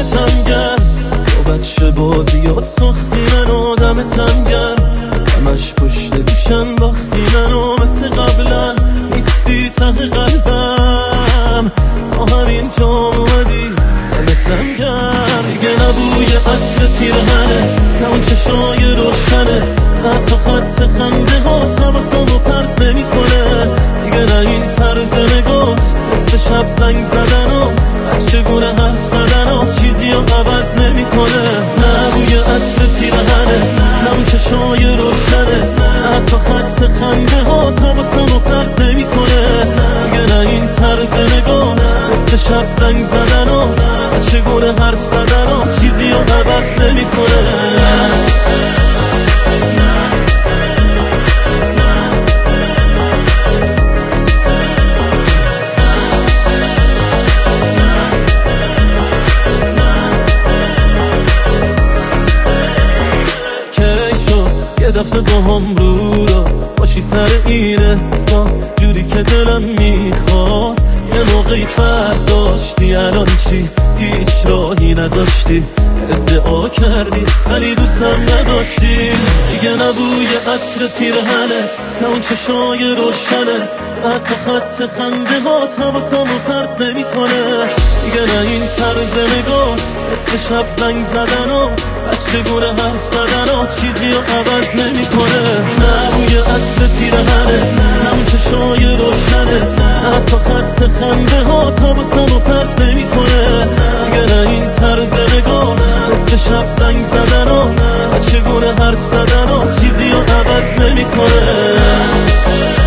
دمتم گرم، با بچه بازیات ساختی منو دمتم گرم، همش پشت گوش انداختی منو مثل قبلا نیستی ته قلبم، تا همین جا اومدی دمتم گرم. دیگه نبوی عطر پیرهنت، نه اون چشای روشنت، نه حتی خط خنده هات حواسمو پرت نمیکنه، دیگه نه این طرز نگات مثل شب زنگ زدنات، چگونه حرف زدنات چیزی رو عوض نمیکنه. نه بوی عطر پیرهنت، نه اون چشای روشنت، نه حتی خط خنده هات حواسمو پرت نمیکنه، دیگه نه این طرز نگات مثل شب زنگ زدنات، چگونه حرف زدنات چیزی رو عوض نمیکنه. یه دفعه با هم رو راست باشی سر این احساس، جوری که دلم میخواست، یه موقعی فرق داشتی الان چی؟ هیچ راهی نذاشتی، ادعا کردی ولی دوستم نداشتی. دیگه نبوی عطر پیرهنت، نه اون چشای روشنت، حتی خط خنده هات حواسمو پرت نمیکنه، دیگه نه این طرز نگات مثل شب زنگ زدنات، چگونه حرف زدنات چیزی رو عوض نمیکنه. نه بوی عطر پیرهنت، نه اون چشای روشنت، نه حتی خط خنده هات حواسمو پرت نمیکنه، دیگه نه این طرز نگات مثل شب زنگ زدنات، چگونه حرف زدنات چیزی رو عوض نمیکنه.